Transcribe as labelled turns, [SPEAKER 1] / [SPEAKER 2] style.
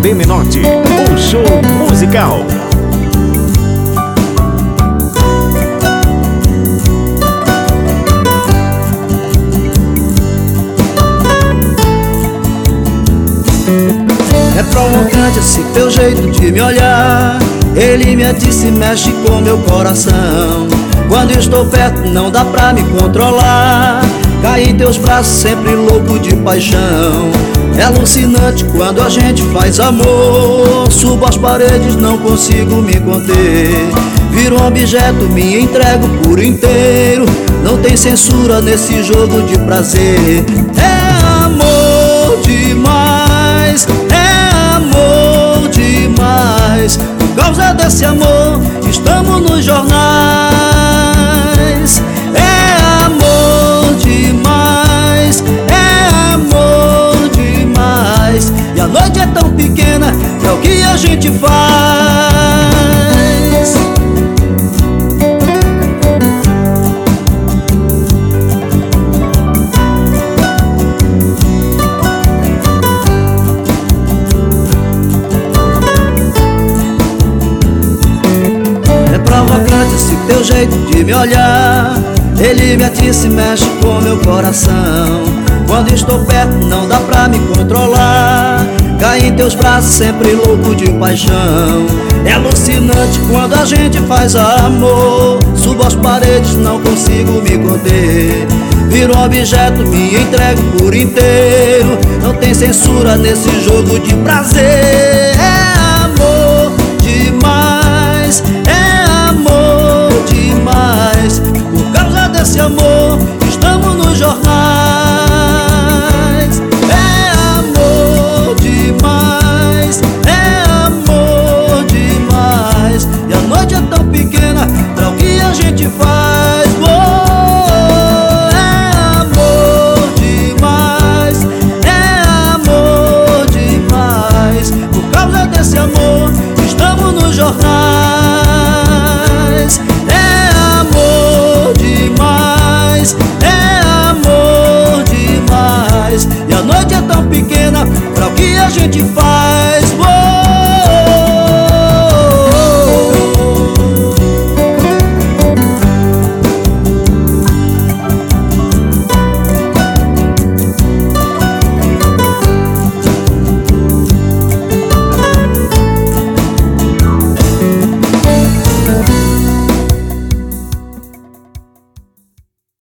[SPEAKER 1] Lê Menotti, o show musical.
[SPEAKER 2] É provocante esse teu jeito de me olhar. Ele me atiça e mexe com meu coração. Quando estou perto não dá pra me controlar. Cai em teus braços sempre louco de paixão. É alucinante quando a gente faz amor. Subo as paredes, não consigo me conter. Viro um objeto, me entrego por inteiro. Não tem censura nesse jogo de prazer. É amor demais, é amor demais. Por causa desse amor estamos nos jornais. É amor demais, é amor demais. E a noite é tão pequena, é o que a gente faz. É provocante esse teu jeito de me olhar. Ele me atiça e mexe com meu coração. Quando estou perto não dá pra me controlar. Cai em teus braços sempre louco de paixão. É alucinante quando a gente faz amor. Subo as paredes, não consigo me conter. Viro um objeto, me entrego por inteiro. Não tem censura nesse jogo de prazer. É amor demais, é amor demais. Por causa desse amor estamos nos jornais. É amor demais, é amor demais. E a noite é tão pequena pra o que a gente faz. Oh, é amor demais, é amor demais. Por causa desse amor estamos nos jornais. É amor demais, é amor demais. E a noite é tão pequena pra o que a gente faz.